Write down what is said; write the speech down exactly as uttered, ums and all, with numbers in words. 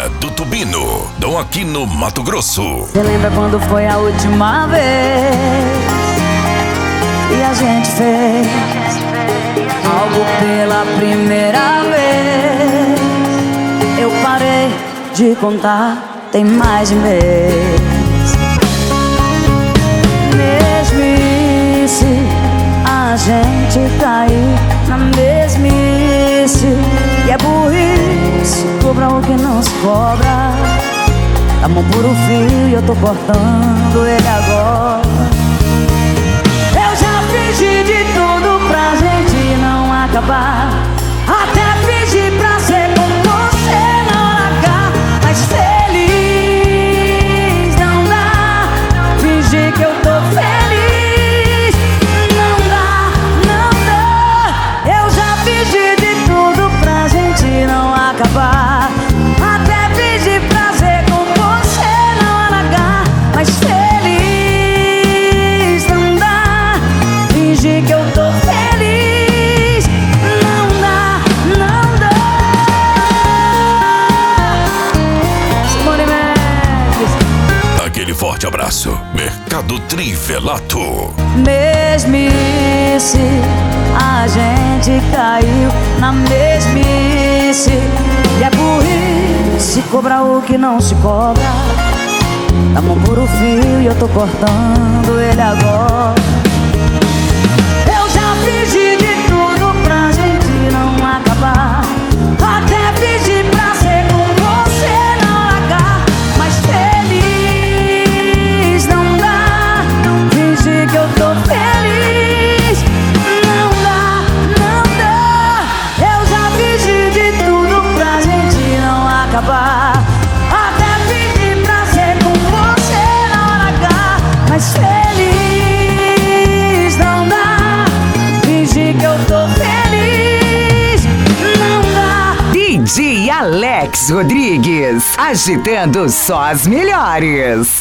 do Tubino, Dom Aquino, Mato Grosso. Você lembra quando foi a última vez e a gente fez algo pela primeira vez? Eu parei de contar, tem mais de mês. Mesmice, a gente caiu na mesmice. E é burrice, cobra o que não se cobra. A mão por o fio e eu tô cortando ele agora. Eu já fingi de tudo pra gente não acabar. Até fingi pra ser com você não largar. Mas feliz não dá. Fingir que eu tô feliz não dá, não dá. Eu já fingi de tudo pra gente não acabar. Até fingi pra ser com você não largar. Mas feliz não dá. Fingir que eu tô feliz não dá, não dá. Simone Mendes. Aquele forte abraço, Mercado Trivelato. Mesmice, a gente caiu na mesmice. E é burrice, cobra o que não se cobra. Dá mão por o fio e eu tô cortando ele agora. Eu já fingi de tudo pra gente não acabar. Até fingi pra ser com você não largar. Mas feliz não dá. Fingir que eu tô feliz não dá, não dá. Eu já fingi de tudo pra gente não acabar. Até fingi pra ser com você não largar. Mas feliz não dá. Fingir que eu tô feliz não dá. D J Alex Rodrigues, agitando só as melhores.